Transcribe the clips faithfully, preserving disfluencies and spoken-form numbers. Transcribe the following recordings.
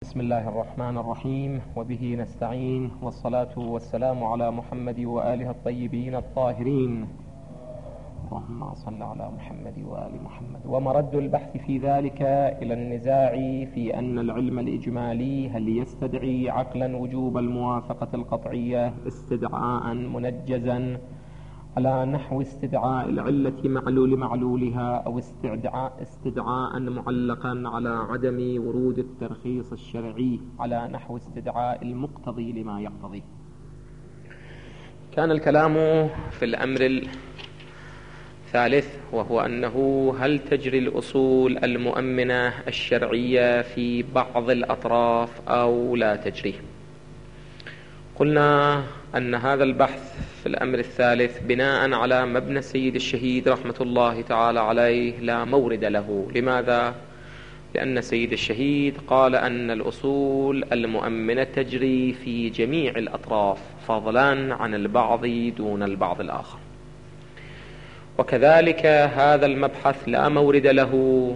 بسم الله الرحمن الرحيم، وبه نستعين، والصلاة والسلام على محمد وآله الطيبين الطاهرين. اللهم صل على محمد وآل محمد. ومرد البحث في ذلك إلى النزاع في أن العلم الإجمالي هل يستدعي عقلا وجوب الموافقة القطعية استدعاء منجزا على نحو استدعاء العلة معلول معلولها، أو استدعاء, استدعاء معلقا على عدم ورود الترخيص الشرعي على نحو استدعاء المقتضي لما يقتضي. كان الكلام في الأمر الثالث، وهو أنه هل تجري الأصول المؤمنة الشرعية في بعض الأطراف أو لا تجري. قلنا أن هذا البحث في الأمر الثالث بناء على مبنى سيد الشهيد رحمة الله تعالى عليه لا مورد له. لماذا؟ لأن سيد الشهيد قال أن الأصول المؤمنة تجري في جميع الأطراف فضلا عن البعض دون البعض الآخر، وكذلك هذا المبحث لا مورد له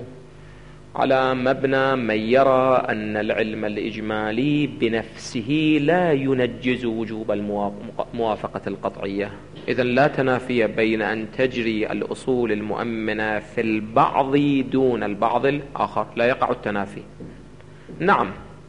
على مبنى من يرى أن العلم الإجمالي بنفسه لا ينجز وجوب الموافقة القطعية. إذن لا تنافي بين أن تجري الأصول المؤمنة في البعض دون البعض الآخر، لا يقع التنافي. نعم،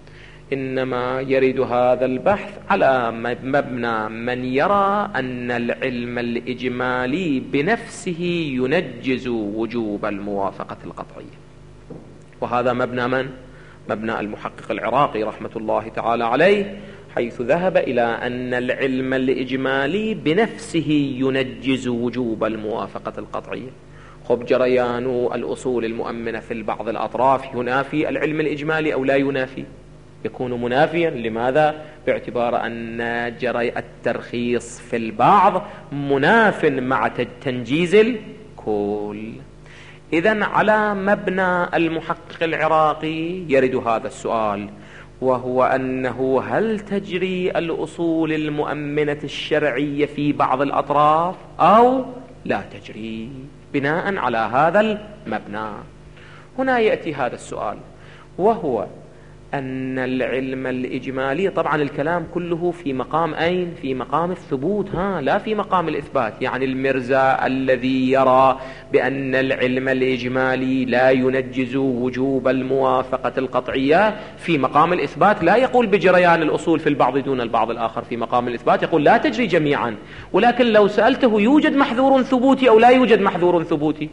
إنما يرد هذا البحث على مبنى من يرى أن العلم الإجمالي بنفسه ينجز وجوب الموافقة القطعية، وهذا مبنى من؟ مبنى المحقق العراقي رحمة الله تعالى عليه، حيث ذهب إلى أن العلم الإجمالي بنفسه ينجز وجوب الموافقة القطعية. خب جريان الأصول المؤمنة في البعض الأطراف ينافي العلم الإجمالي أو لا ينافي؟ يكون منافيا. لماذا؟ باعتبار أن جري الترخيص في البعض مناف مع تنجيز الكل. إذن على مبنى المحقق العراقي يرد هذا السؤال، وهو أنه هل تجري الأصول المؤمنة الشرعية في بعض الأطراف أو لا تجري، بناء على هذا المبنى. هنا يأتي هذا السؤال، وهو أن العلم الإجمالي، طبعا الكلام كله في مقام أين؟ في مقام الثبوت، ها لا في مقام الإثبات. يعني المرزا الذي يرى بأن العلم الإجمالي لا ينجز وجوب الموافقة القطعية في مقام الإثبات، لا يقول بجريان الأصول في البعض دون البعض الآخر. في مقام الإثبات يقول لا تجري جميعا. ولكن لو سألته يوجد محذور ثبوتي أو لا يوجد محذور ثبوتي،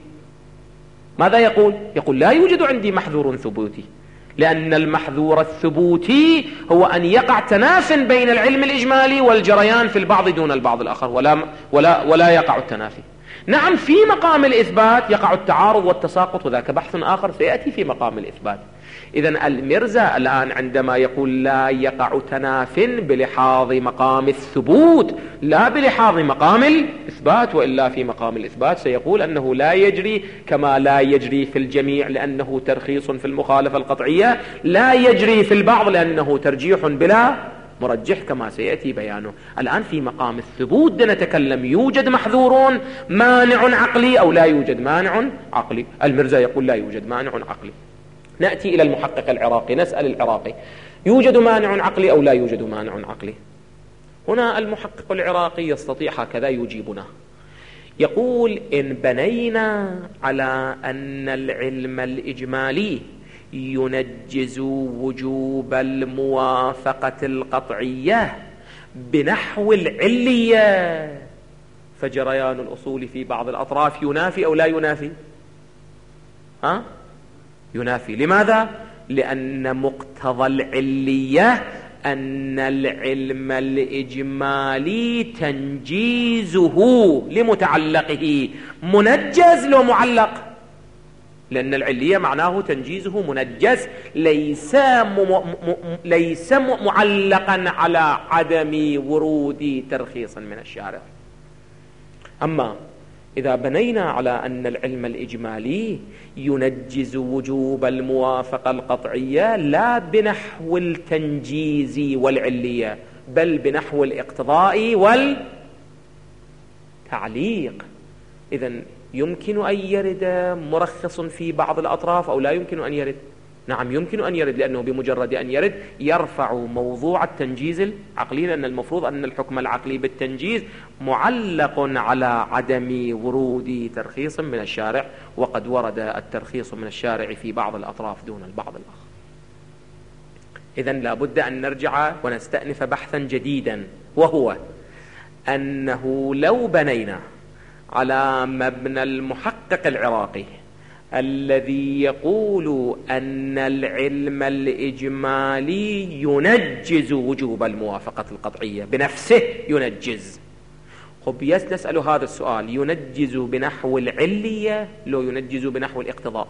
ماذا يقول؟ يقول لا يوجد عندي محذور ثبوتي، لأن المحذور الثبوتي هو أن يقع تناف بين العلم الإجمالي والجريان في البعض دون البعض الآخر، ولا, ولا, ولا يقع التنافي. نعم، في مقام الإثبات يقع التعارض والتساقط، وذاك بحث آخر سيأتي في مقام الإثبات. إذن المرزا الآن عندما يقول لا يقع تناف بلحاظ مقام الثبوت لا بلحاظ مقام الإثبات، وإلا في مقام الإثبات سيقول أنه لا يجري كما لا يجري في الجميع لأنه ترخيص في المخالفة القطعية، لا يجري في البعض لأنه ترجيح بلا مرجح كما سيأتي بيانه. الآن في مقام الثبوت نتكلم، يوجد محذور مانع عقلي أو لا يوجد مانع عقلي. المرزا يقول لا يوجد مانع عقلي. نأتي إلى المحقق العراقي، نسأل العراقي يوجد مانع عقلي أو لا يوجد مانع عقلي؟ هنا المحقق العراقي يستطيع هكذا يجيبنا، يقول إن بنينا على أن العلم الإجمالي ينجز وجوب الموافقة القطعية بنحو العلية، فجريان الأصول في بعض الأطراف ينافي أو لا ينافي؟ ها؟ ينافي. لماذا؟ لأن مقتضى العلية أن العلم الإجمالي تنجيزه لمتعلقه منجز لو معلق، لأن العلية معناه تنجيزه منجز، ليس م... م... ليس معلقا على عدم ورود ترخيص من الشارع. أما إذا بنينا على أن العلم الإجمالي ينجز وجوب الموافقة القطعية لا بنحو التنجيز والعلية بل بنحو الاقتضاء والتعليق، إذن يمكن أن يرد مرخص في بعض الأطراف أو لا يمكن أن يرد؟ نعم يمكن أن يرد، لأنه بمجرد أن يرد يرفع موضوع التنجيز العقلي، لأن المفروض أن الحكم العقلي بالتنجيز معلق على عدم ورود ترخيص من الشارع، وقد ورد الترخيص من الشارع في بعض الأطراف دون البعض الآخر. إذن لا بد أن نرجع ونستأنف بحثا جديدا، وهو أنه لو بنينا على مبنى المحقق العراقي الذي يقول أن العلم الإجمالي ينجز وجوب الموافقة القطعية بنفسه، ينجز. خب نسأل هذا السؤال: ينجز بنحو العلية لو ينجز بنحو الاقتضاء؟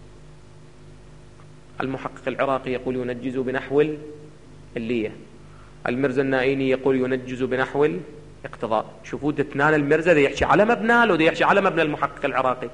المحقق العراقي يقول ينجز بنحو العلية، المرزا النائيني يقول ينجز بنحو الاقتضاء. شوفوا اثنان المرزا ده يحكي على مبنى لو ده يحكي على مبنى المحقق العراقي.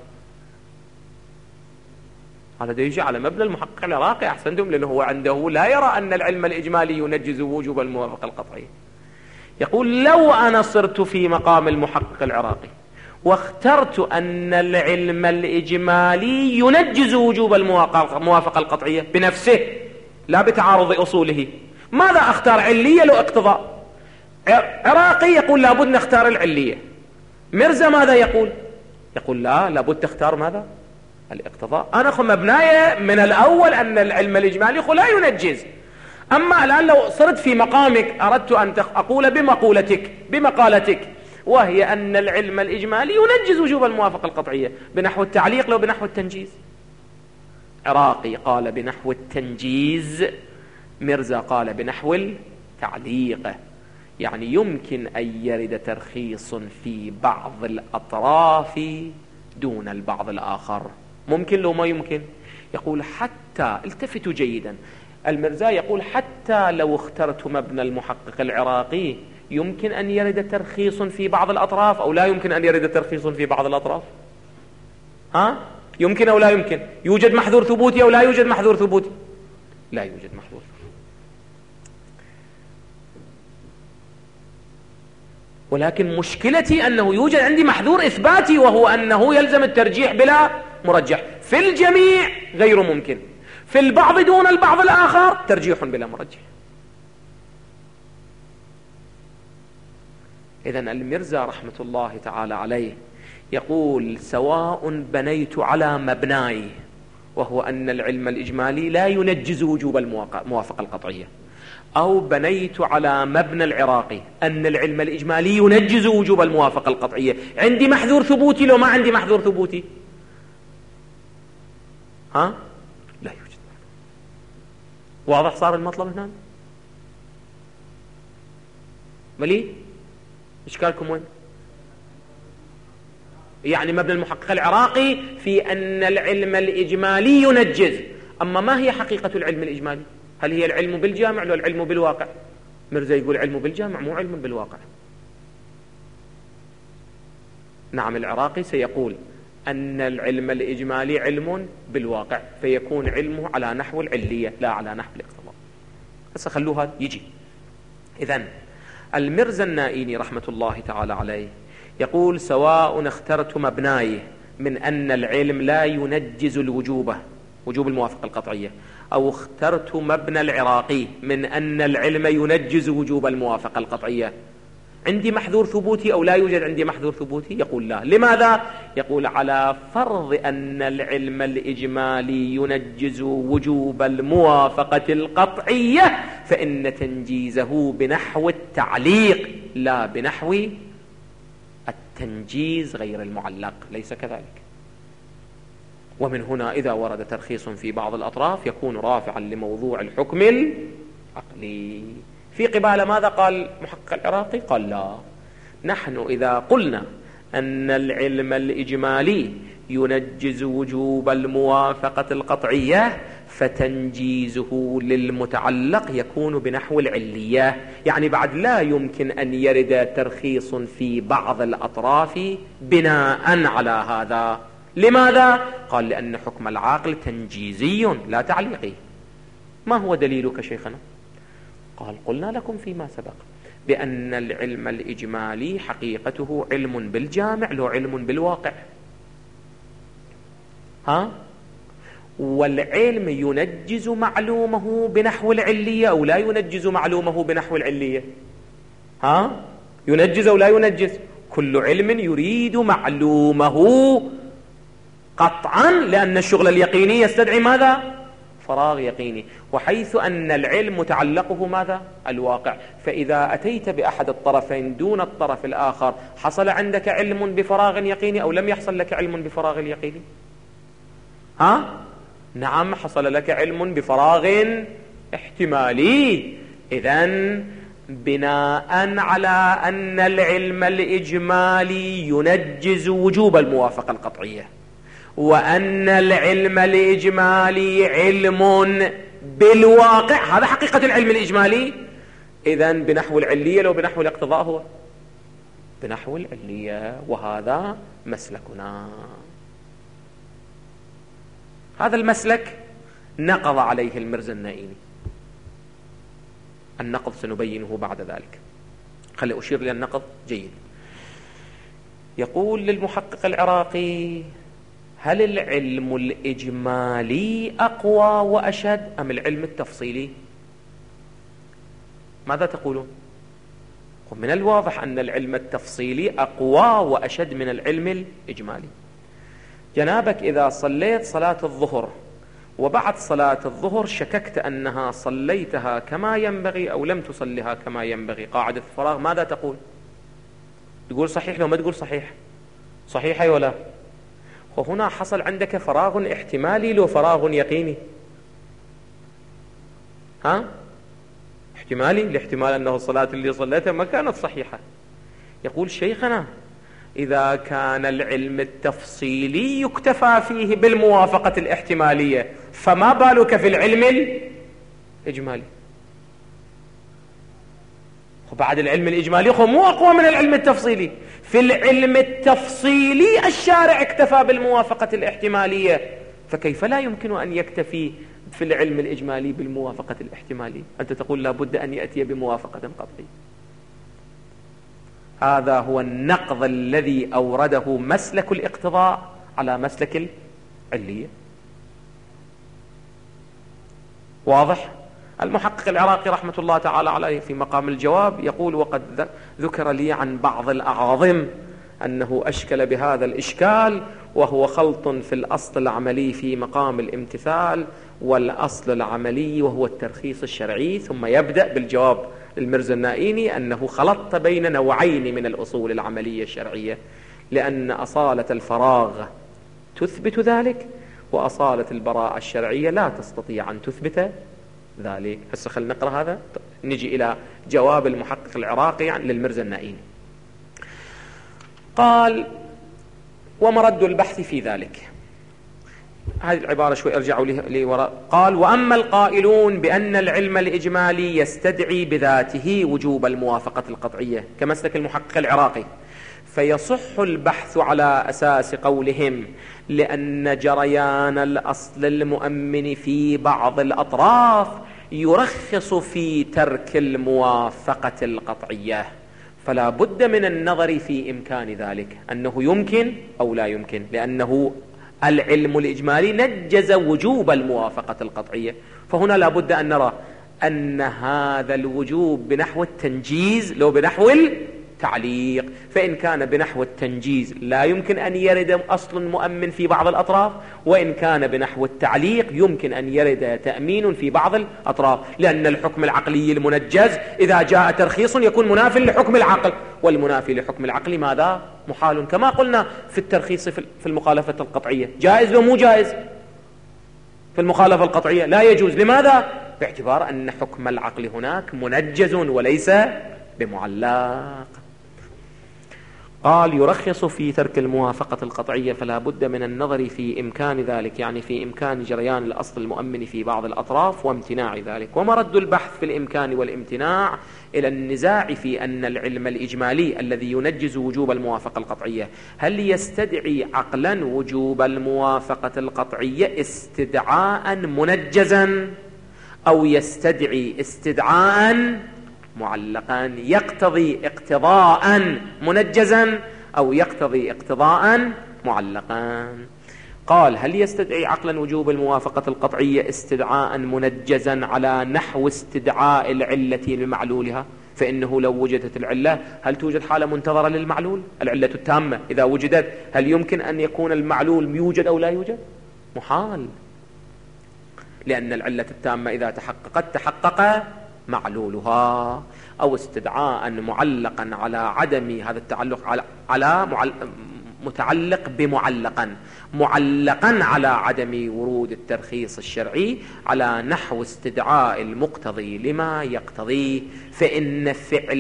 هذا ده يجي على مبنى المحقق العراقي أحسنتم، لأنه هو عنده لا يرى أن العلم الإجمالي ينجز وجوب الموافقة القطعية. يقول لو أنا صرت في مقام المحقق العراقي واخترت أن العلم الإجمالي ينجز وجوب الموافقة القطعية بنفسه لا بتعارض أصوله، ماذا أختار؟ علية لو اقتضاء؟ عراقي يقول لابد نختار العلية. مرزا ماذا يقول؟ يقول لا، لابد تختار ماذا؟ الاقتضاء. أنا خو مبناية من الأول أن العلم الإجمالي خو لا ينجز. أما الآن لو صرت في مقامك أردت أن أقول بمقولتك بمقالتك، وهي أن العلم الإجمالي ينجز وجوب الموافقة القطعية بنحو التعليق لو بنحو التنجيز. عراقي قال بنحو التنجيز، مرزا قال بنحو التعليق. يعني يمكن أن يرد ترخيص في بعض الأطراف دون البعض الآخر. ممكن لو ما يمكن؟ يقول حتى، التفتوا جيدا، المرزا يقول حتى لو اخترت مبنى المحقق العراقي يمكن أن يرد ترخيص في بعض الأطراف أو لا يمكن أن يرد ترخيص في بعض الأطراف؟ ها؟ يمكن أو لا يمكن؟ يوجد محذور ثبوتي أو لا يوجد محذور ثبوتي؟ لا يوجد محذور. ولكن مشكلتي أنه يوجد عندي محذور إثباتي، وهو أنه يلزم الترجيح بلا مرجح. في الجميع غير ممكن، في البعض دون البعض الآخر ترجيح بلا مرجح. إذن المرزا رحمة الله تعالى عليه يقول سواء بنيت على مبناي وهو أن العلم الإجمالي لا ينجز وجوب الموافقة القطعية، أو بنيت على مبنى العراقي أن العلم الإجمالي ينجز وجوب الموافقة القطعية، عندي محذور ثبوتي لو ما عندي محذور ثبوتي؟ ها؟ لا يوجد. واضح صار المطلب هنا؟ ملي؟ إشكالكم وين؟ يعني مبنى المحقق العراقي في أن العلم الإجمالي ينجز، أما ما هي حقيقة العلم الإجمالي؟ هل هي العلم بالجامع ولا العلم بالواقع؟ مرزا يقول علم بالجامع مو علم بالواقع. نعم، العراقي سيقول أن العلم الإجمالي علم بالواقع، فيكون علمه على نحو العلية لا على نحو الاقتضاء. هسه خلوها يجي. إذن المرزا النائيني رحمة الله تعالى عليه يقول سواء اخترت مبناي من أن العلم لا ينجز الوجوب وجوب الموافقة القطعية، أو اخترت مبنى العراقي من أن العلم ينجز وجوب الموافقة القطعية، عندي محذور ثبوتي أو لا يوجد عندي محذور ثبوتي؟ يقول لا. لماذا؟ يقول على فرض أن العلم الإجمالي ينجز وجوب الموافقة القطعية فإن تنجيزه بنحو التعليق لا بنحو التنجيز غير المعلق، ليس كذلك. ومن هنا إذا ورد ترخيص في بعض الأطراف يكون رافعا لموضوع الحكم العقلي. في قبال ماذا قال محقق العراقي؟ قال لا، نحن إذا قلنا أن العلم الإجمالي ينجز وجوب الموافقة القطعية فتنجيزه للمتعلق يكون بنحو العلية، يعني بعد لا يمكن أن يرد ترخيص في بعض الأطراف بناء على هذا. لماذا؟ قال لأن حكم العاقل تنجيزي لا تعليقي. ما هو دليلك شيخنا؟ قال قلنا لكم فيما سبق بأن العلم الإجمالي حقيقته علم بالجامع لو علم بالواقع. ها؟ والعلم ينجز معلومه بنحو العلية أو لا ينجز معلومه بنحو العلية؟ ها؟ ينجز أو لا ينجز؟ كل علم يريد معلومه قطعا، لأن الشغل اليقيني يستدعي ماذا؟ فراغ يقيني. وحيث أن العلم متعلقه ماذا؟ الواقع. فإذا أتيت بأحد الطرفين دون الطرف الآخر، حصل عندك علم بفراغ يقيني أو لم يحصل لك علم بفراغ يقيني؟ ها؟ نعم، حصل لك علم بفراغ احتمالي. إذن بناء على أن العلم الإجمالي ينجز وجوب الموافقة القطعية، وأن العلم الإجمالي علم بالواقع، هذا حقيقة العلم الإجمالي. إذن بنحو العلية لو بنحو الاقتضاء هو بنحو العلية، وهذا مسلكنا. هذا المسلك نقض عليه المرزا النائيني. النقض سنبينه بعد ذلك. خلي أشير للنقض جيد. يقول للمحقق العراقي: هل العلم الإجمالي أقوى وأشد أم العلم التفصيلي؟ ماذا تقولون؟ ومن الواضح أن العلم التفصيلي أقوى وأشد من العلم الإجمالي. جنابك إذا صليت صلاة الظهر وبعد صلاة الظهر شككت أنها صليتها كما ينبغي أو لم تصليها كما ينبغي، قاعدة الفراغ، ماذا تقول؟ تقول صحيح لو ما تقول صحيح؟ صحيح أي ولا؟ وهنا حصل عندك فراغ احتمالي لو فراغ يقيني؟ ها؟ احتمالي، الاحتمال أنه الصلاة اللي صليتها ما كانت صحيحة. يقول شيخنا: إذا كان العلم التفصيلي يكتفى فيه بالموافقة الاحتمالية، فما بالك في العلم الإجمالي؟ وبعد العلم الإجمالي هو مو أقوى من العلم التفصيلي. في العلم التفصيلي الشارع اكتفى بالموافقة الاحتمالية، فكيف لا يمكن أن يكتفي في العلم الإجمالي بالموافقة الاحتمالية؟ أنت تقول لابد أن يأتي بموافقة قطعية. هذا هو النقض الذي أورده مسلك الاقتضاء على مسلك العلية. واضح؟ المحقق العراقي رحمة الله تعالى عليه في مقام الجواب يقول: وقد ذكر لي عن بعض الأعاظم أنه أشكل بهذا الإشكال، وهو خلط في الأصل العملي في مقام الامتثال والأصل العملي وهو الترخيص الشرعي. ثم يبدأ بالجواب للمرزا النائيني أنه خلطت بين نوعين من الأصول العملية الشرعية، لأن أصالة الفراغ تثبت ذلك، وأصالة البراءة الشرعية لا تستطيع أن تثبت ذلك. هسه خلينا نقرأ هذا، نجي إلى جواب المحقق العراقي يعني للمرزا النائيني. قال: ومرد البحث في ذلك. هذه العبارة شوي ارجعوا لي وراء. قال: وأما القائلون بأن العلم الإجمالي يستدعي بذاته وجوب الموافقة القطعية كمسلك المحقق العراقي، فيصح البحث على أساس قولهم لأن جريان الأصل المؤمن في بعض الأطراف يرخص في ترك الموافقة القطعية، فلا بد من النظر في إمكان ذلك، أنه يمكن أو لا يمكن، لأنه العلم الإجمالي نجز وجوب الموافقة القطعية. فهنا لا بد أن نرى أن هذا الوجوب بنحو التنجيز لو بنحو التعليق. فإن كان بنحو التنجيز لا يمكن أن يرد أصل مؤمن في بعض الأطراف، وإن كان بنحو التعليق يمكن أن يرد تأمين في بعض الأطراف، لأن الحكم العقلي المنجز إذا جاء ترخيص يكون منافي لحكم العقل، والمنافي لحكم العقل ماذا؟ محال، كما قلنا في الترخيص في المخالفة القطعية. جائز ومو جائز؟ في المخالفة القطعية لا يجوز. لماذا؟ باعتبار أن حكم العقل هناك منجز وليس بمعلق. قال: يرخص في ترك الموافقة القطعية، فلا بد من النظر في إمكان ذلك، يعني في إمكان جريان الأصل المؤمن في بعض الأطراف وامتناع ذلك. ومرد البحث في الإمكان والامتناع إلى النزاع في أن العلم الإجمالي الذي ينجز وجوب الموافقة القطعية هل يستدعي عقلا وجوب الموافقة القطعية استدعاء منجزا، أو يستدعي استدعاء معلقا يقتضي اقتضاء منجزا، أو يقتضي اقتضاء معلقا. قال هل يستدعي عقلا وجوب الموافقة القطعية استدعاء منجزا على نحو استدعاء العلة لمعلولها؟ فإنه لو وجدت العلة، هل توجد حالة منتظرة للمعلول؟ العلة التامة إذا وجدت، هل يمكن أن يكون المعلول يوجد أو لا يوجد؟ محال، لأن العلة التامة إذا تحققت تحقق معلولها. أو استدعاء معلقا على عدم هذا التعلق على, على معل... متعلق بمعلقا معلقا على عدم ورود الترخيص الشرعي على نحو استدعاء المقتضي لما يقتضيه، فإن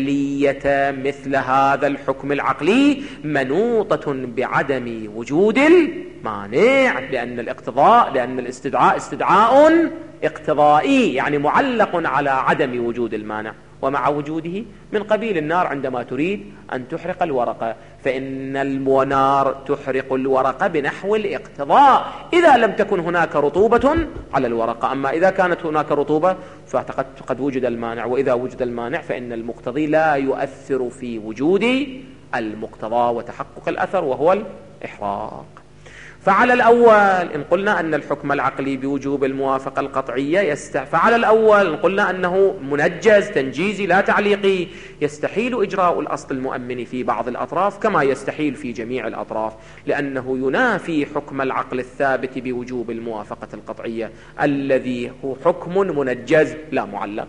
فعلية مثل هذا الحكم العقلي منوطة بعدم وجود المانع، لأن الاقتضاء لأن الاستدعاء استدعاء اقتضائي، يعني معلق على عدم وجود المانع، ومع وجوده من قبيل النار عندما تريد أن تحرق الورقة، فإن النار تحرق الورقة بنحو الاقتضاء إذا لم تكن هناك رطوبة على الورقة. أما إذا كانت هناك رطوبة فقد وجد المانع، وإذا وجد المانع فإن المقتضي لا يؤثر في وجود المقتضى وتحقق الأثر وهو الإحراق. فعلى الأول إن قلنا أن الحكم العقلي بوجوب الموافقة القطعية يست... فعلى الأول إن قلنا أنه منجز تنجيزي لا تعليقي، يستحيل إجراء الأصل المؤمن في بعض الأطراف كما يستحيل في جميع الأطراف، لأنه ينافي حكم العقل الثابت بوجوب الموافقة القطعية الذي هو حكم منجز لا معلق.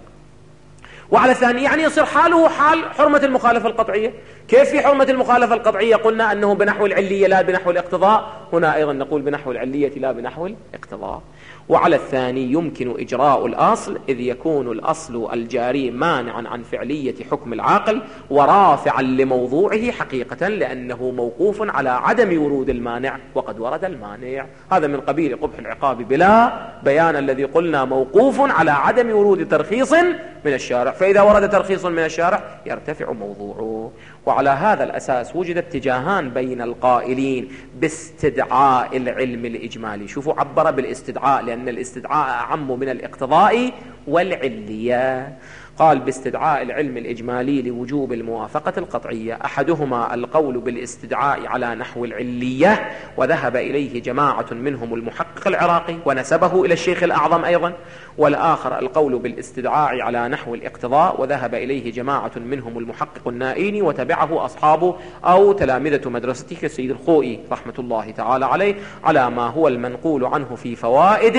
وعلى الثاني يعني يصير حاله حال حرمة المخالفة القطعية. كيف في حرمة المخالفة القطعية قلنا أنه بنحو العلية لا بنحو الاقتضاء، هنا أيضا نقول بنحو العلية لا بنحو الاقتضاء. وعلى الثاني يمكن إجراء الأصل إذ يكون الأصل الجاري مانعا عن فعلية حكم العاقل ورافعا لموضوعه حقيقة، لأنه موقوف على عدم ورود المانع وقد ورد المانع. هذا من قبيل قبح العقاب بلا بيان الذي قلنا موقوف على عدم ورود ترخيص من الشارع، فإذا ورد ترخيص من الشارع يرتفع موضوعه. وعلى هذا الأساس وجد اتجاهان بين القائلين باستدعاء العلم الإجمالي. شوفوا عبر بالاستدعاء لأن الاستدعاء أعم من الاقتضاء والعلية. قال باستدعاء العلم الإجمالي لوجوب الموافقة القطعية، أحدهما القول بالاستدعاء على نحو العلية وذهب إليه جماعة منهم المحقق العراقي ونسبه إلى الشيخ الأعظم أيضا، والآخر القول بالاستدعاء على نحو الاقتضاء وذهب إليه جماعة منهم المحقق النائيني وتبعه أصحابه أو تلامذة مدرسته كالسيد الخوئي رحمة الله تعالى عليه على ما هو المنقول عنه في فوائد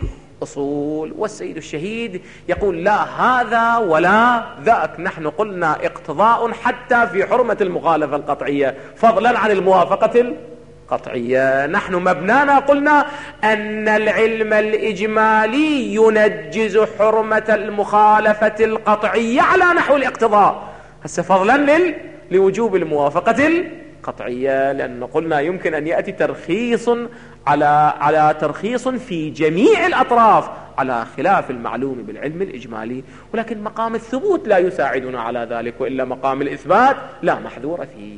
أصول. والسيد الشهيد يقول لا هذا ولا ذاك، نحن قلنا اقتضاء حتى في حرمة المخالفة القطعية فضلا عن الموافقة القطعية. نحن مبنانا قلنا أن العلم الإجمالي ينجز حرمة المخالفة القطعية على نحو الاقتضاء، هسه فضلا لل... لوجوب الموافقة القطعية، لأن قلنا يمكن أن يأتي ترخيص على على ترخيص في جميع الأطراف على خلاف المعلوم بالعلم الإجمالي، ولكن مقام الثبوت لا يساعدنا على ذلك، وإلا مقام الإثبات لا محذور فيه.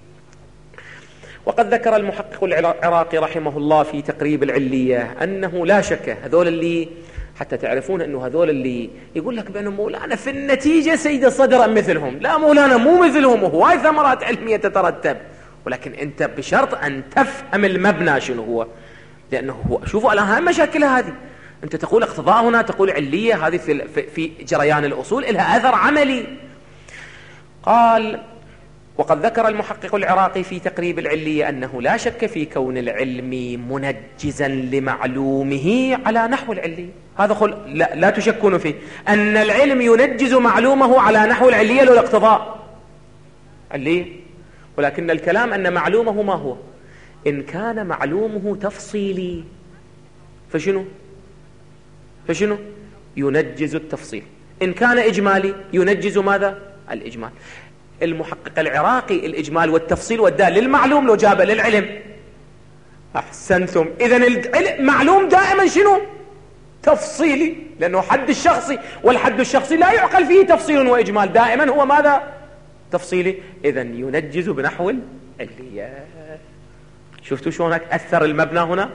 وقد ذكر المحقق العراقي رحمه الله في تقريب العلية أنه لا شك هذول اللي حتى تعرفون أنه هذول اللي يقول لك بأنه مولانا في النتيجة سيد الصدر مثلهم، لا مولانا مو مثلهم، وهواي ثمرات علمية تترتب، ولكن أنت بشرط أن تفهم المبنى شنو هو، لأنه هو شوفوا الآن هاي المشاكل هذه، أنت تقول اقتضاء هنا تقول علية، هذه في, في جريان الأصول لها أثر عملي. قال وقد ذكر المحقق العراقي في تقريب العلية أنه لا شك في كون العلم منجزا لمعلومه على نحو العلية، هذا خل... لا, لا تشكون فيه أن العلم ينجز معلومه على نحو العلية لو الاقتضاء علية، ولكن الكلام أن معلومه ما هو؟ إن كان معلومه تفصيلي فشنو؟ فشنو؟ ينجز التفصيل. إن كان إجمالي ينجز ماذا؟ الإجمال. المحقق العراقي الإجمال والتفصيل والدال للمعلوم لو جاب للعلم. أحسنتم، إذن المعلوم دائما شنو؟ تفصيلي، لأنه حد الشخصي، والحد الشخصي لا يعقل فيه تفصيل وإجمال، دائما هو ماذا؟ تفصيلي. إذن ينجز بنحو العلية. شفتوا شلون أثر المبنى هنا؟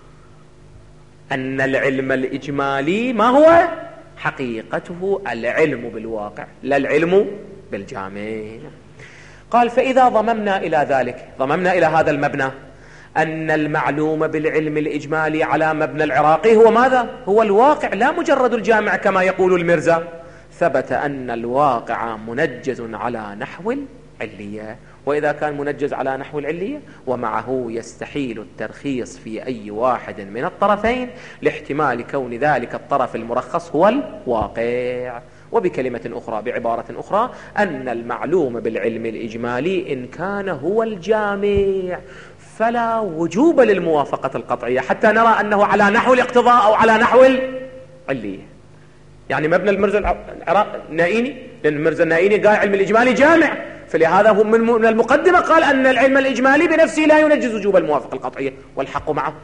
أن العلم الإجمالي ما هو؟ حقيقته العلم بالواقع لا العلم بالجامع. قال فإذا ضممنا إلى ذلك، ضممنا إلى هذا المبنى أن المعلوم بالعلم الإجمالي على مبنى العراقي هو ماذا؟ هو الواقع لا مجرد الجامع كما يقول المرزا. ثبت أن الواقع منجز على نحو العلية، وإذا كان منجز على نحو العلية ومعه يستحيل الترخيص في أي واحد من الطرفين لاحتمال كون ذلك الطرف المرخص هو الواقع. وبكلمة أخرى، بعبارة أخرى، أن المعلوم بالعلم الإجمالي إن كان هو الجامع فلا وجوب للموافقة القطعية حتى نرى أنه على نحو الاقتضاء أو على نحو العلية. يعني مبنى المرزا النائيني، لأن المرزا النائيني قال علم الإجمالي جامع، فلهذا هو من المقدمة قال أن العلم الإجمالي بنفسه لا ينجز وجوب الموافقة القطعية، والحق معه.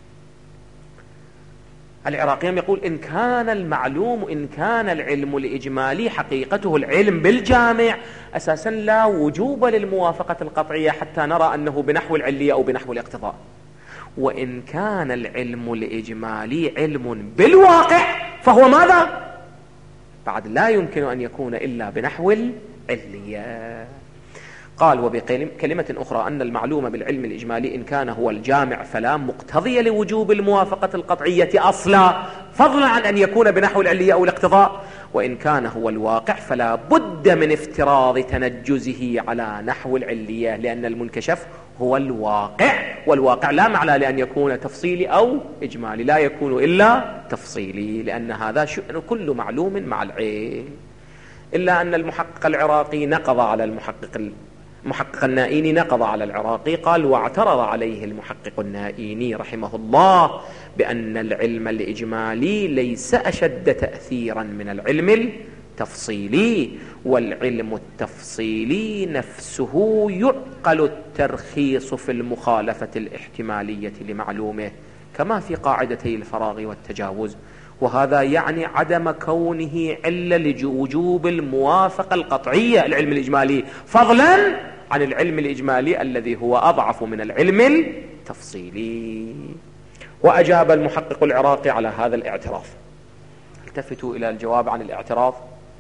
العراقيين يقول إن كان المعلوم، إن كان العلم الإجمالي حقيقته العلم بالجامع أساسا لا وجوب للموافقة القطعية حتى نرى أنه بنحو العلية أو بنحو الاقتضاء. وإن كان العلم الإجمالي علم بالواقع فهو ماذا؟ بعد لا يمكن أن يكون إلا بنحو العلية. قال وبكلمة أخرى أن المعلوم بالعلم الإجمالي إن كان هو الجامع فلا مقتضي لوجوب الموافقة القطعية أصلا، فضلا عن أن يكون بنحو العلية أو الاقتضاء. وإن كان هو الواقع فلا بد من افتراض تنجزه على نحو العلية، لأن المنكشف هو الواقع، والواقع لا معنى لأن يكون تفصيلي أو إجمالي، لا يكون إلا تفصيلي، لأن هذا شأن كل معلوم مع العلم. إلا أن المحقق العراقي نقض على المحقق المحقق النائيني نقض على العراقي، قال واعترض عليه المحقق النائيني رحمه الله بأن العلم الإجمالي ليس أشد تأثيرا من العلم التفصيلي، والعلم التفصيلي نفسه يعقل الترخيص في المخالفة الاحتمالية لمعلومه كما في قاعدتي الفراغ والتجاوز، وهذا يعني عدم كونه علة لوجوب الموافقة القطعية العلم الإجمالي، فضلا عن العلم الإجمالي الذي هو أضعف من العلم التفصيلي. وأجاب المحقق العراقي على هذا الاعتراف. التفتوا إلى الجواب عن الاعتراف.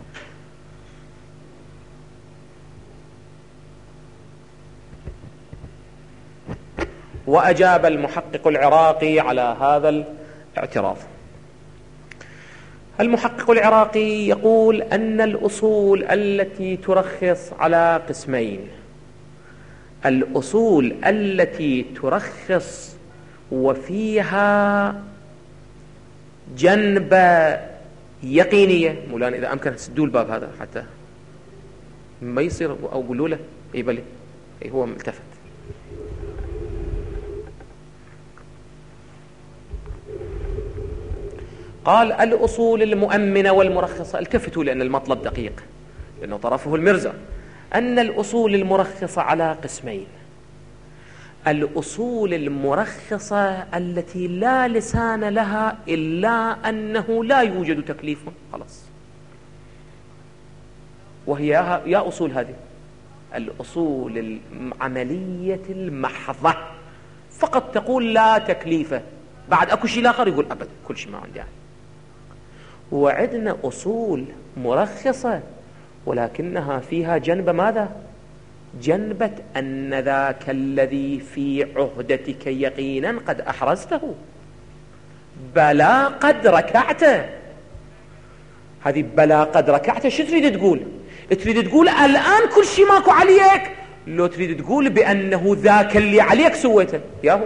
وأجاب المحقق العراقي على هذا الاعتراف. المحقق العراقي يقول أن الأصول التي ترخص على قسمين: الأصول التي ترخص وفيها جنبة يقينية. مولانا إذا أمكن تسدوا الباب هذا حتى ما يصير، أو قولوا له إيه بلي إيه هو ملتفت. قال الأصول المؤمنة والمرخصة. التفتوا لأن المطلب دقيق، لأنه طرفه المرزا. أن الأصول المرخصة على قسمين: الأصول المرخصة التي لا لسان لها إلا أنه لا يوجد تكليف، خلاص، وهي يا أصول هذه الأصول العملية المحضة، فقط تقول لا تكليف، بعد أكو شيء آخر يقول أبدا كل شيء ما عندي يعني. وعندنا أصول مرخصة ولكنها فيها جنبة ماذا؟ جنبة أن ذاك الذي في عهدتك يقينا قد أحرزته، بلا قد ركعته. هذه بلا قد ركعته شو تريد تقول؟ تريد تقول الآن كل شيء ماكو عليك، لو تريد تقول بأنه ذاك اللي عليك سويته ياهو.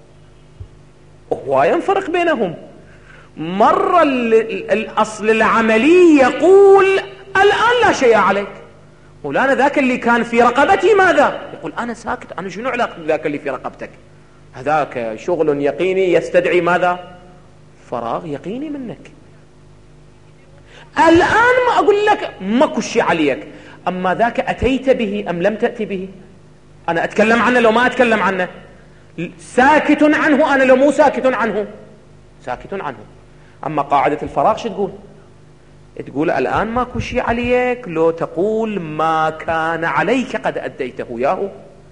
هو ينفرق بينهم. مرة الأصل العملي يقول الآن لا شيء عليك، مولانا ذاك اللي كان في رقبتي ماذا؟ يقول أنا ساكت، أنا شنو علاقة ذاك اللي في رقبتك؟ هذاك شغل يقيني يستدعي ماذا؟ فراغ يقيني منك. الآن ما أقول لك ماكو شيء عليك، أما ذاك أتيت به أم لم تأتي به؟ أنا أتكلم عنه لو ما أتكلم عنه، ساكت عنه أنا لو مو ساكت عنه، ساكت عنه. أما قاعدة الفراغ شو تقول؟ تقول الآن ماكو شيء عليك، لو تقول ما كان عليك قد أديته ياهو.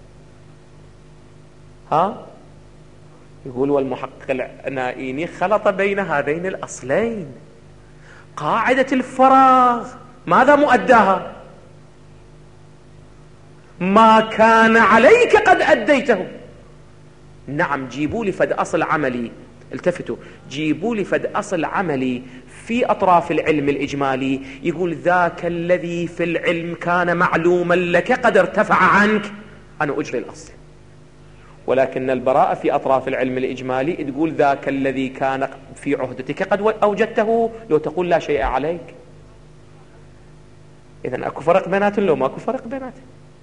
ها؟ يقول والمحقق النائيني خلط بين هذين الأصلين. قاعدة الفراغ ماذا مؤداها؟ ما كان عليك قد أديته. نعم جيبوا لي فد أصل عملي، التفتوا، جيبوا لي فد أصل عملي في أطراف العلم الإجمالي يقول ذاك الذي في العلم كان معلوما لك قد ارتفع عنك، أنا أجري الأصل. ولكن البراءة في أطراف العلم الإجمالي تقول ذاك الذي كان في عهدتك قد أوجدته، لو تقول لا شيء عليك. إذن أكو فرق بيناتهم لو ما أكو فرق بيناتهم.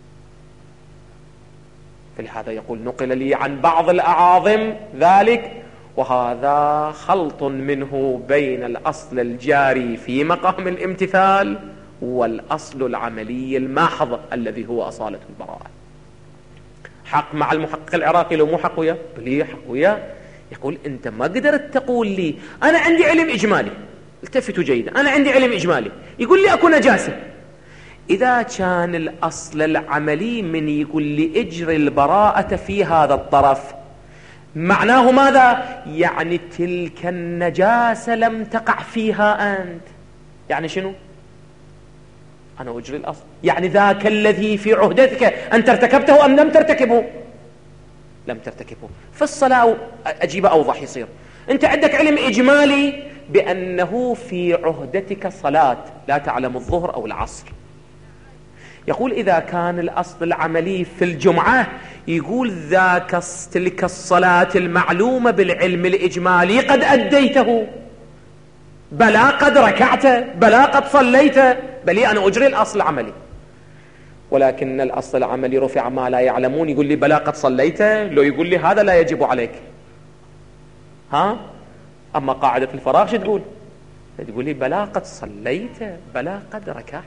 فلهذا يقول نقل لي عن بعض الأعاظم ذلك، وهذا خلط منه بين الأصل الجاري في مقام الامتثال والأصل العملي الماحظ الذي هو أصالة البراءة. حق مع المحقق العراقي لو مو حق وياه؟ بلي حق وياه. يقول أنت ما قدرت تقول لي أنا عندي علم إجمالي، التفتوا جيدا، أنا عندي علم إجمالي يقول لي أكو نجاسة. إذا كان الأصل العملي من يقول لي اجري البراءة في هذا الطرف، معناه ماذا؟ يعني تلك النجاسة لم تقع فيها أنت. يعني شنو؟ أنا أجري الأصل، يعني ذاك الذي في عهدتك أنت ارتكبته أم لم ترتكبه؟ لم ترتكبه. في الصلاة أجيب أوضح يصير، أنت عندك علم إجمالي بأنه في عهدتك صلاة لا تعلم الظهر أو العصر. يقول إذا كان الأصل العملي في الجمعة يقول ذاك تلك الصلاة المعلومة بالعلم الإجمالي قد أديته، بلا قد ركعت، بلا قد صليت، بل أنا أجري الأصل العملي. ولكن الأصل العملي رفع ما لا يعلمون، يقول لي بلا قد صليت، لو يقول لي هذا لا يجب عليك. ها؟ أما قاعدة الفراغ شو تقول؟ تقول لي بلا قد صليت، بلا قد ركعت.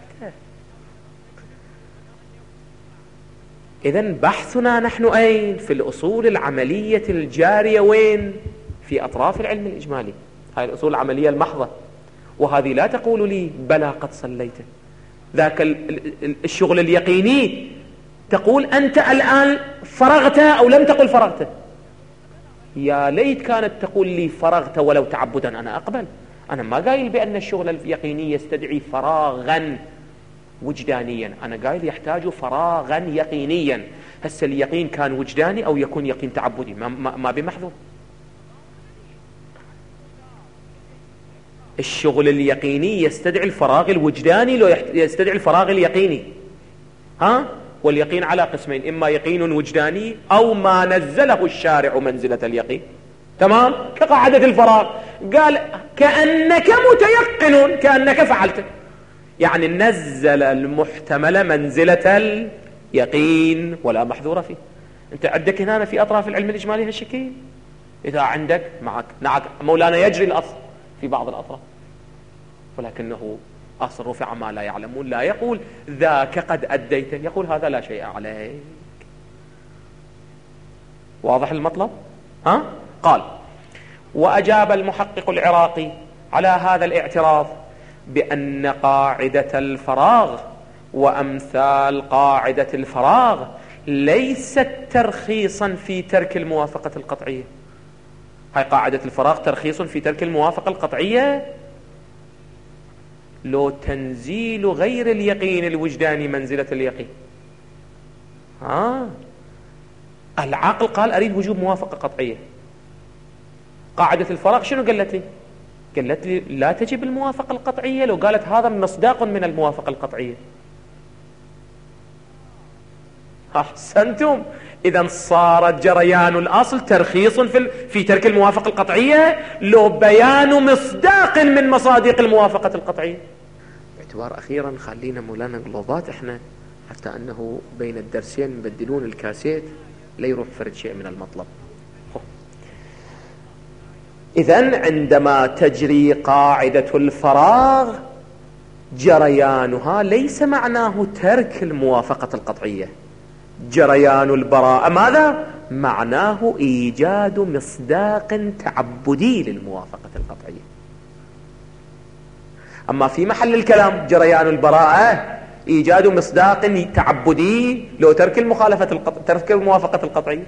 إذن بحثنا نحن أين؟ في الأصول العملية الجارية وين؟ في أطراف العلم الإجمالي، هاي الأصول العملية المحضة. وهذه لا تقول لي بلا قد صليت، ذاك الشغل اليقيني تقول أنت الآن فرغت أو لم تقل فرغت. يا ليت كانت تقول لي فرغت ولو تعبدا، أنا أقبل. أنا ما قايل بأن الشغل اليقيني يستدعي فراغا وجدانيا، أنا قايل يحتاج فراغا يقينيا. هسه اليقين كان وجداني أو يكون يقين تعبدي، ما, ما, ما بمحذور. الشغل اليقيني يستدعي الفراغ الوجداني لو يستدعي الفراغ اليقيني. ها؟ واليقين على قسمين، إما يقين وجداني أو ما نزله الشارع منزلة اليقين. تمام؟ كقاعدة الفراغ قال كأنك متيقن، كأنك فعلت، يعني نزل المحتمل منزلة اليقين ولا محذور فيه. أنت عندك هنا في أطراف العلم الإجمالي هالشكل. إذا عندك معك معك مولانا يجري الأصل في بعض الأطراف، ولكنه أصل رفع ما لا يعلمون، لا يقول ذاك قد أديته، يقول هذا لا شيء عليك. واضح المطلب؟ ها؟ قال وأجاب المحقق العراقي على هذا الاعتراض بأن قاعدة الفراغ وأمثال قاعدة الفراغ ليست ترخيصا في ترك الموافقة القطعية. هاي قاعدة الفراغ ترخيص في ترك الموافقة القطعية، لو تنزيل غير اليقين الوجداني منزلة اليقين. ها؟ العقل قال أريد وجوب موافقة قطعية. قاعدة الفراغ شنو قالت لي؟ قالت لي لا تجب الموافقة القطعية، لو قالت هذا مصداق من الموافقة القطعية. أحسنتم. إذا صار جريان الأصل ترخيص في, في ترك الموافقة القطعية، لو بيان مصداق من مصادق الموافقة القطعية. باعتبار أخيرا خلينا مولانا قلوبات احنا، حتى أنه بين الدرسين نبدلون الكاسيت لا يروح فرد شيء من المطلب. إذن عندما تجري قاعدة الفراغ جريانها ليس معناه ترك الموافقة القطعية. جريان البراءة ماذا؟ معناه إيجاد مصداق تعبدي للموافقة القطعية. أما في محل الكلام جريان البراءة إيجاد مصداق تعبدي لو ترك المخالفة القطع... ترك الموافقة القطعية.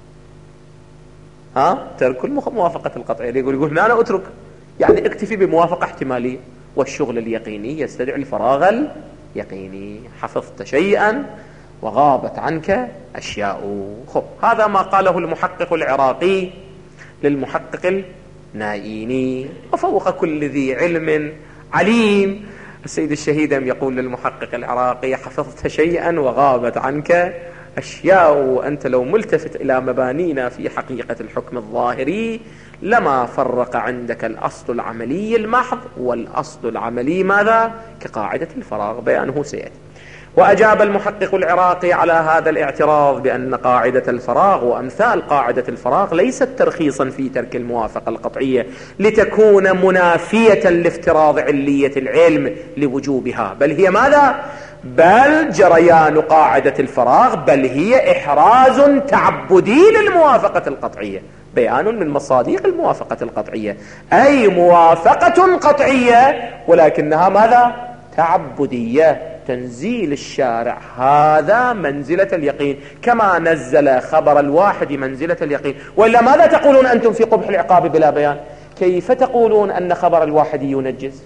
ها؟ ترك الموافقة القطعية يقول يقول أنا أترك، يعني اكتفي بموافقة احتمالية، والشغل اليقيني يستدعي الفراغ اليقيني. حفظت شيئا وغابت عنك أشياء. خب هذا ما قاله المحقق العراقي للمحقق النائيني. وفوق كل ذي علم عليم. السيد الشهيدم يقول للمحقق العراقي: حفظت شيئا وغابت عنك أشياء، وأنت لو ملتفت إلى مبانينا في حقيقة الحكم الظاهري لما فرق عندك الأصل العملي المحض والأصل العملي ماذا؟ كقاعدة الفراغ، بيانه سيأتي. وأجاب المحقق العراقي على هذا الاعتراض بأن قاعدة الفراغ وأمثال قاعدة الفراغ ليست ترخيصا في ترك الموافقة القطعية لتكون منافية لافتراض علية العلم لوجوبها، بل هي ماذا؟ بل جريان قاعدة الفراغ، بل هي إحراز تعبدي للموافقة القطعية، بيان من مصادق الموافقة القطعية، أي موافقة قطعية ولكنها ماذا؟ تعبدية. تنزيل الشارع هذا منزلة اليقين، كما نزل خبر الواحد منزلة اليقين. وإلا ماذا تقولون أنتم في قبح العقاب بلا بيان؟ كيف تقولون أن خبر الواحد ينجز؟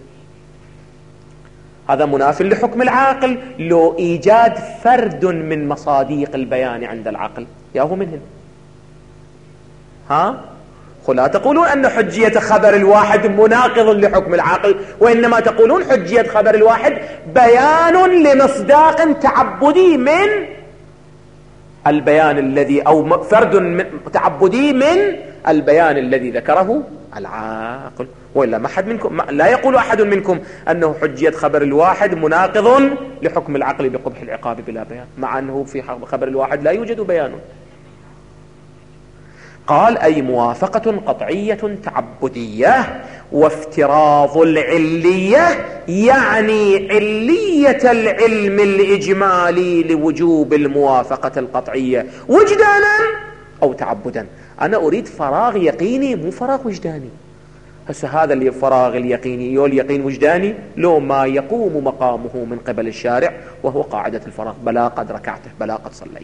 هذا مناف لحكم العاقل لو إيجاد فرد من مصادق البيان عند العقل ياهو منهن. ها؟ لا تقولون أن حجية خبر الواحد مناقض لحكم العاقل، وإنما تقولون حجية خبر الواحد بيان لمصداق تعبدي من البيان الذي أو فرد من تعبدي من البيان الذي ذكره العاقل. وإلا ما حد منكم لا يقول أحد منكم أنه حجية خبر الواحد مناقض لحكم العقل بقبح العقاب بلا بيان، مع أنه في خبر الواحد لا يوجد بيان. قال: أي موافقة قطعية تعبدية، وافتراض العلية يعني علية العلم الإجمالي لوجوب الموافقة القطعية وجدانا أو تعبدا. أنا أريد فراغ يقيني مو فراغ وجداني. هسه هذا اللي فراغ اليقيني يو اليقين وجداني لو ما يقوم مقامه من قبل الشارع وهو قاعدة الفراغ، بلا قد ركعته بلا قد صليت.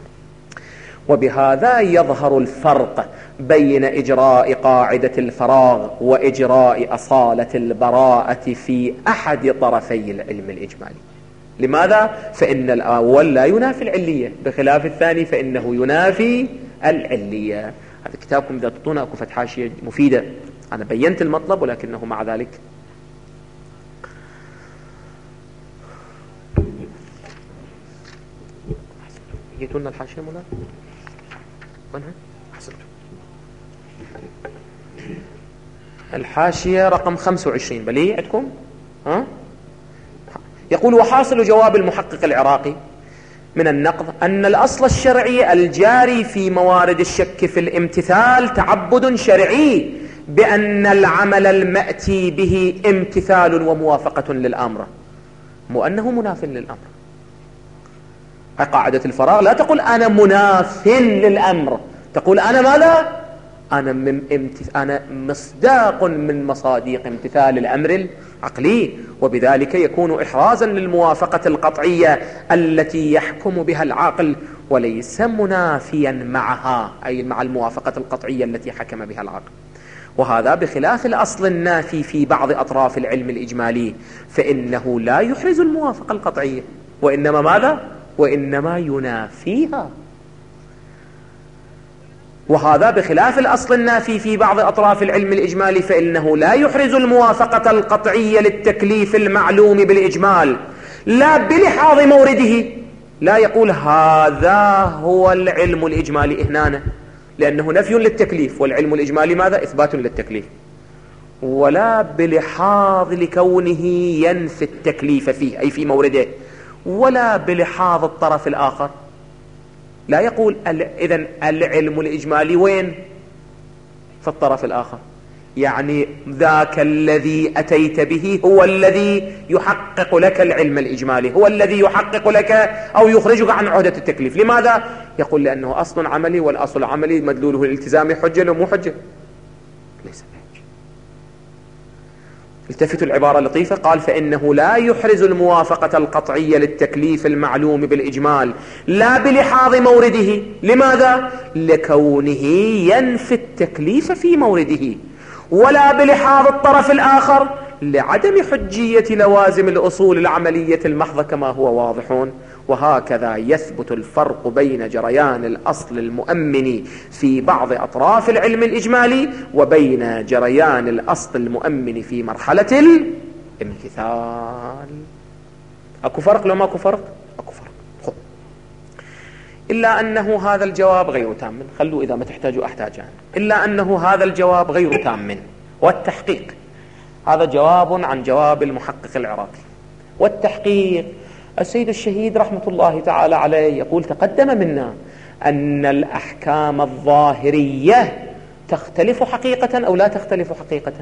وبهذا يظهر الفرق بين إجراء قاعدة الفراغ وإجراء أصالة البراءة في أحد طرفي العلم الإجمالي. لماذا؟ فإن الأول لا ينافي العلية بخلاف الثاني فإنه ينافي العلية. هذا كتابكم إذا تطونا أكو فتح حاشية مفيدة، أنا بينت المطلب ولكنه مع ذلك يتونا الحاشية مولا منها أحسنتم. الحاشية رقم خمسة وعشرين بلي عندكم ها؟ يقول: وحاصل جواب المحقق العراقي من النقض أن الأصل الشرعي الجاري في موارد الشك في الامتثال تعبد شرعي بأن العمل المأتي به امتثال وموافقة للأمر، مو أنه مناف للأمر. قاعدة الفراغ لا تقول أنا مناف للأمر، تقول أنا ماذا؟ أنا, من امتث... أنا مصداق من مصادق امتثال الأمر العقلي، وبذلك يكون إحرازا للموافقة القطعية التي يحكم بها العقل وليس منافيا معها، أي مع الموافقة القطعية التي حكم بها العقل. وهذا بخلاف الأصل النافي في بعض أطراف العلم الإجمالي، فإنه لا يحرز الموافقة القطعية وإنما ماذا؟ وإنما ينافيها. وهذا بخلاف الأصل النافي في بعض أطراف العلم الإجمالي، فإنه لا يحرز الموافقة القطعية للتكليف المعلوم بالإجمال لا بلحاظ مورده. لا يقول هذا هو العلم الإجمالي هنا، لأنه نفي للتكليف، والعلم الإجمالي ماذا؟ إثبات للتكليف. ولا بلحاظ لكونه ينفي التكليف فيه أي في مورده، ولا بلحاظ الطرف الآخر. لا يقول إذن العلم الإجمالي وين؟ في الطرف الآخر، يعني ذاك الذي أتيت به هو الذي يحقق لك العلم الإجمالي، هو الذي يحقق لك أو يخرجك عن عهدة التكليف. لماذا؟ يقول لأنه أصل عملي، والأصل العملي مدلوله الالتزام حجة لو مو حجة ليس بحجة. التفتوا العبارة لطيفة، قال: فإنه لا يحرز الموافقة القطعية للتكليف المعلوم بالإجمال لا بلحاظ مورده. لماذا؟ لكونه ينفي التكليف في مورده. ولا بلحاظ الطرف الآخر، لعدم حجية لوازم الأصول العملية المحضة كما هو واضح. وهكذا يثبت الفرق بين جريان الأصل المؤمن في بعض أطراف العلم الإجمالي وبين جريان الأصل المؤمن في مرحلة الامتثال. أكو فرق لو ما أكو فرق؟ أكو فرق. خب. إلا أنه هذا الجواب غير تام. خلوا إذا ما تحتاجوا أحتاجان. إلا أنه هذا الجواب غير تام. والتحقيق هذا جواب عن جواب المحقق العراقي. والتحقيق السيد الشهيد رحمة الله تعالى عليه يقول تقدم منا أن الأحكام الظاهرية تختلف حقيقة أو لا تختلف حقيقة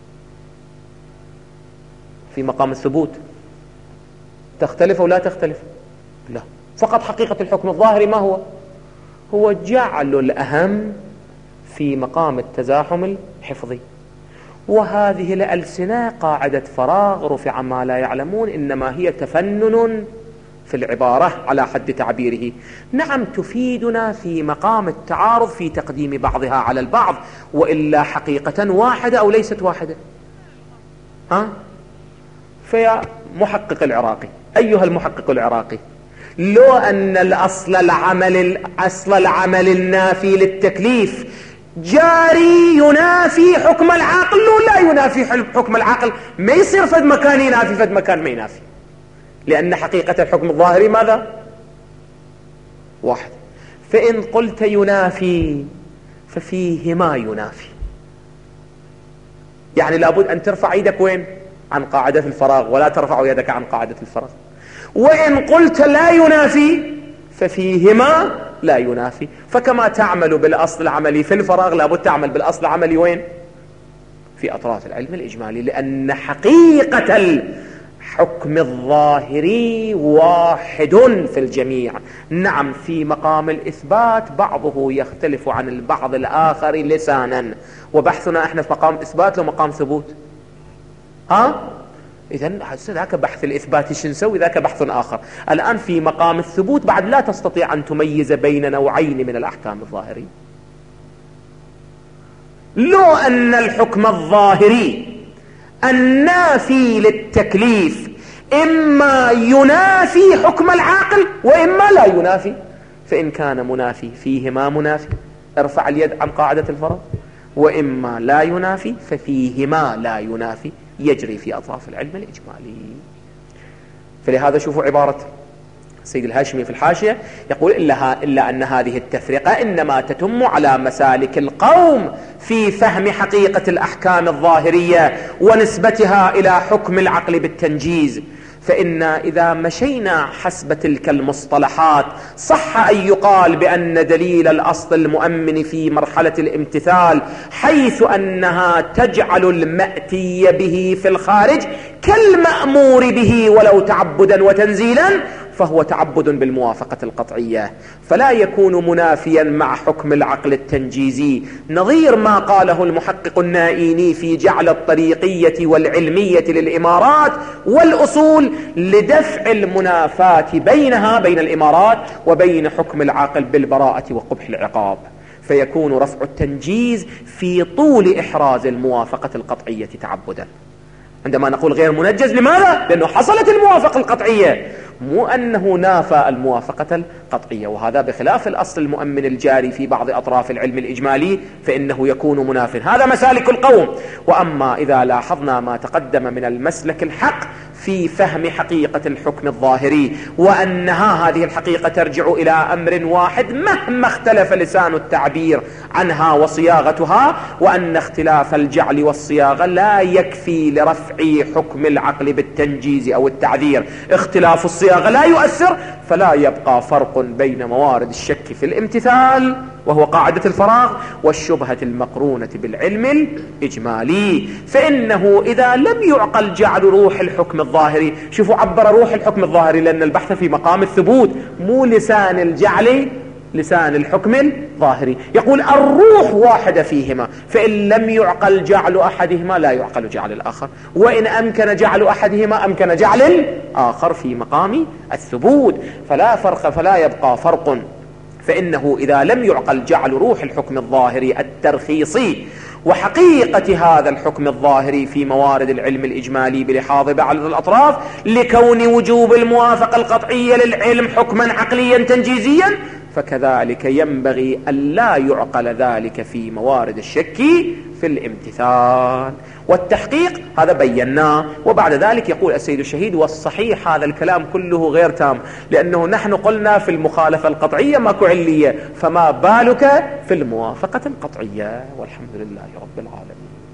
في مقام الثبوت. تختلف أو لا تختلف؟ لا. فقط حقيقة الحكم الظاهري ما هو؟ هو جعل الأهم في مقام التزاحم الحفظي. وهذه الألسنة قاعدة فراغ رفع ما لا يعلمون، إنما هي تفنن في العبارة على حد تعبيره. نعم تفيدنا في مقام التعارض في تقديم بعضها على البعض، وإلا حقيقة واحدة أو ليست واحدة. ها؟ فيا محقق العراقي، أيها المحقق العراقي، لو أن الأصل العمل الأصل العمل النافي للتكليف جاري ينافي حكم العقل ولا ينافي حكم العقل، ما يصير فد مكان ينافي فد مكان ما ينافي، لأن حقيقة الحكم الظاهري ماذا؟ واحد. فإن قلت ينافي ففيه ما ينافي، يعني لابد أن ترفع يدك وين؟ عن قاعدة الفراغ، ولا ترفع يدك عن قاعدة الفراغ. وإن قلت لا ينافي ففيهما لا ينافي. فكما تعمل بالأصل العملي في الفراغ لابد تعمل بالأصل العملي وين؟ في أطراف العلم الإجمالي، لأن حقيقة الحكم الظاهري واحد في الجميع. نعم في مقام الإثبات بعضه يختلف عن البعض الآخر لسانا، وبحثنا احنا في مقام إثبات لو مقام ثبوت؟ ها؟ إذن ذاك بحث الإثبات شو نسوي؟ ذاك بحث آخر. الآن في مقام الثبوت بعد لا تستطيع أن تميز بين نوعين من الأحكام الظاهرية. لو أن الحكم الظاهري النافي للتكليف إما ينافي حكم العاقل وإما لا ينافي، فإن كان منافي فيهما منافي ارفع اليد عن قاعدة الفرض، وإما لا ينافي ففيهما لا ينافي يجري في أطراف العلم الإجمالي. فلهذا شوفوا عبارة السيد الهاشمي في الحاشية يقول إلا, إلا أن هذه التفرقة إنما تتم على مسالك القوم في فهم حقيقة الأحكام الظاهرية ونسبتها إلى حكم العقل بالتنجيز. فإن إذا مشينا حسب تلك المصطلحات صح أن يقال بأن دليل الأصل المؤمن في مرحلة الامتثال حيث أنها تجعل المأتي به في الخارج كالمأمور به ولو تعبدا وتنزيلا، فهو تعبد بالموافقة القطعية، فلا يكون منافيا مع حكم العقل التنجيزي، نظير ما قاله المحقق النائيني في جعل الطريقية والعلمية للإمارات والأصول لدفع المنافاة بينها بين الإمارات وبين حكم العقل بالبراءة وقبح العقاب، فيكون رفع التنجيز في طول إحراز الموافقة القطعية تعبدا. عندما نقول غير منجز لماذا؟ لأنه حصلت الموافقة القطعية، مو أنه نافى الموافقة القطعية، وهذا بخلاف الأصل المؤمن الجاري في بعض أطراف العلم الإجمالي فإنه يكون مناف. هذا مسالك القوم. وأما إذا لاحظنا ما تقدم من المسلك الحق في فهم حقيقة الحكم الظاهري وأنها هذه الحقيقة ترجع إلى أمر واحد مهما اختلف لسان التعبير عنها وصياغتها، وأن اختلاف الجعل والصياغة لا يكفي لرفع حكم العقل بالتنجيز أو التعذير، اختلاف الصياغة لا يؤثر، فلا يبقى فرق بين موارد الشك في الامتثال وهو قاعدة الفراغ والشبهة المقرونة بالعلم الإجمالي. فإنه إذا لم يعقل جعل روح الحكم الظاهري، شوفوا عبر روح الحكم الظاهري لأن البحث في مقام الثبوت مو لسان الجعل، لسان الحكم الظاهري، يقول الروح واحدة فيهما، فإن لم يعقل جعل أحدهما لا يعقل جعل الآخر، وإن أمكن جعل أحدهما أمكن جعل الآخر في مقام الثبوت، فلا فرق فلا يبقى فرق. فإنه إذا لم يعقل جعل روح الحكم الظاهري الترخيصي وحقيقة هذا الحكم الظاهري في موارد العلم الإجمالي بلحاظ بعض الأطراف لكون وجوب الموافقة القطعية للعلم حكما عقليا تنجيزيا، فكذلك ينبغي أن لا يعقل ذلك في موارد الشك في الامتثال والتحقيق. هذا بيناه. وبعد ذلك يقول السيد الشهيد: والصحيح هذا الكلام كله غير تام، لأنه نحن قلنا في المخالفة القطعية ماكو علية، فما بالك في الموافقة القطعية. والحمد لله رب العالمين.